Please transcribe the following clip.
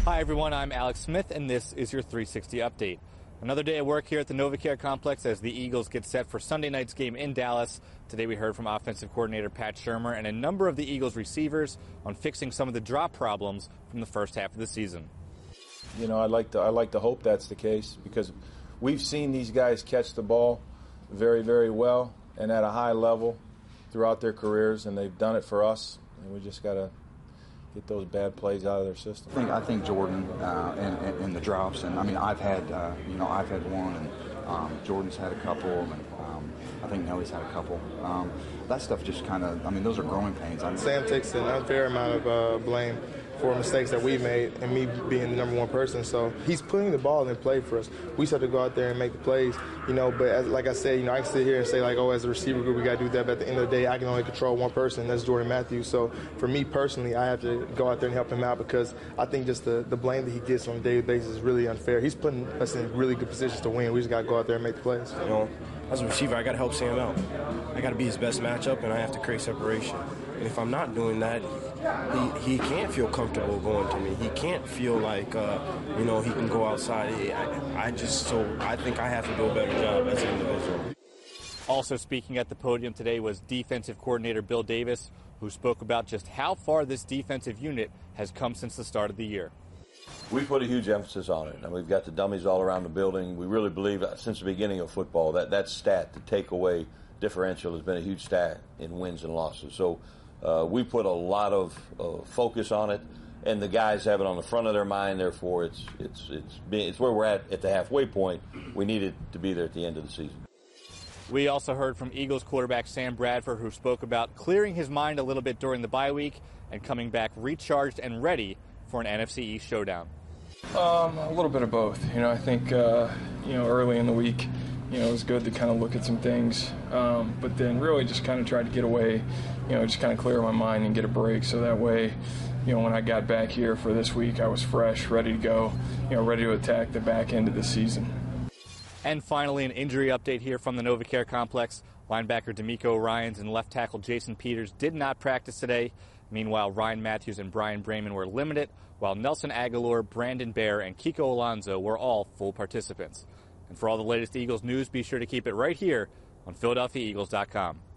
Hi everyone, I'm Alex Smith and this is your 360 update. Another day of work here at the NovaCare complex as the Eagles get set for Sunday night's game in Dallas. Today we heard from offensive coordinator Pat Shurmur and a number of the Eagles receivers on fixing some of the drop problems from the first half of the season. You know, I like to hope that's the case because we've seen these guys catch the ball very, very well and at a high level throughout their careers, and they've done it for us, and we just got to get those bad plays out of their system. I think Jordan and the drops, and I mean I've had one, and Jordan's had a couple, and I think Nelly's had a couple. That stuff just kind of, I mean, those are growing pains. Sam takes an unfair amount of blame for mistakes that we made, and me being the number one person. So he's putting the ball in play for us. We just have to go out there and make the plays, you know. But like I said, you know, I can sit here and say like, oh, as a receiver group, we got to do that. But at the end of the day, I can only control one person, and that's Jordan Matthews. So for me personally, I have to go out there and help him out because I think just the blame that he gets on a daily basis is really unfair. He's putting us in really good positions to win. We just got to go out there and make the plays. You know, as a receiver, I got to help Sam out. I got to be his best matchup, and I have to create separation. And if I'm not doing that, he can't feel comfortable going to me. He can't feel like, you know, he can go outside. I think I have to do a better job as an individual. Also speaking at the podium today was defensive coordinator Bill Davis, who spoke about just how far this defensive unit has come since the start of the year. We put a huge emphasis on it, and we've got the dummies all around the building. We really believe since the beginning of football that stat, the takeaway differential, has been a huge stat in wins and losses. So we put a lot of focus on it, and the guys have it on the front of their mind. Therefore, it's where we're at the halfway point. We needed to be there at the end of the season. We also heard from Eagles quarterback Sam Bradford, who spoke about clearing his mind a little bit during the bye week and coming back recharged and ready for an NFC East showdown. A little bit of both. You know, I think early in the week, you know, it was good to kind of look at some things, but then really just kind of tried to get away, you know, just kind of clear my mind and get a break. So that way, you know, when I got back here for this week, I was fresh, ready to go, you know, ready to attack the back end of the season. And finally, an injury update here from the NovaCare complex. Linebacker D'Amico Ryans and left tackle Jason Peters did not practice today. Meanwhile, Ryan Matthews and Brian Brayman were limited, while Nelson Aguilar, Brandon Bear, and Kiko Alonso were all full participants. And for all the latest Eagles news, be sure to keep it right here on PhiladelphiaEagles.com.